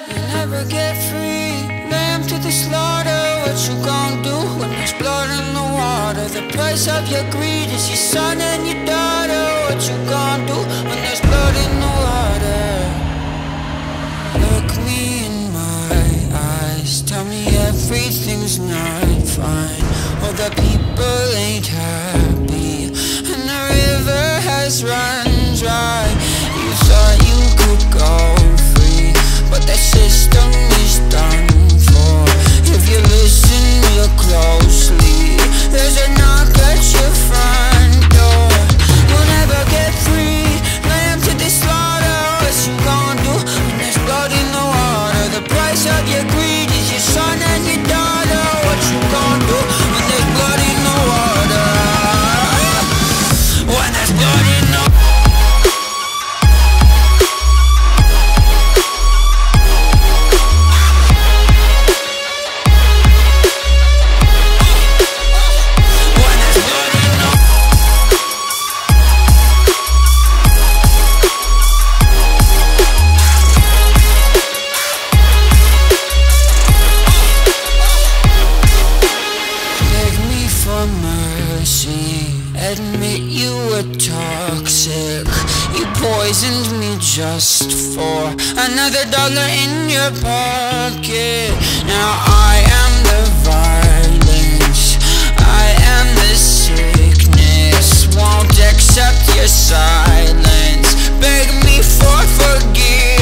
You'll never get free. Lamb to the slaughter. What you gon' do when there's blood in the water? The price of your greed is your son and your daughter. What you gon' do when there's blood in the water? Look me in my eyes, tell me everything's not fine. All the people ain't happy, and the river has run dry. You thought you could go free, but that system is done for. If you listen real closely, there's a knock at your front door. You'll never get free. Lamb to the slaughter. What you gon' do when there's blood in the water? The price of your greed is your son and your daughter. What you gon' do when there's blood in the water? When there's blood in the admit you were toxic. You poisoned me just for another dollar in your pocket. Now I am the violence, I am the sickness. Won't accept your silence, beg me for forgiveness.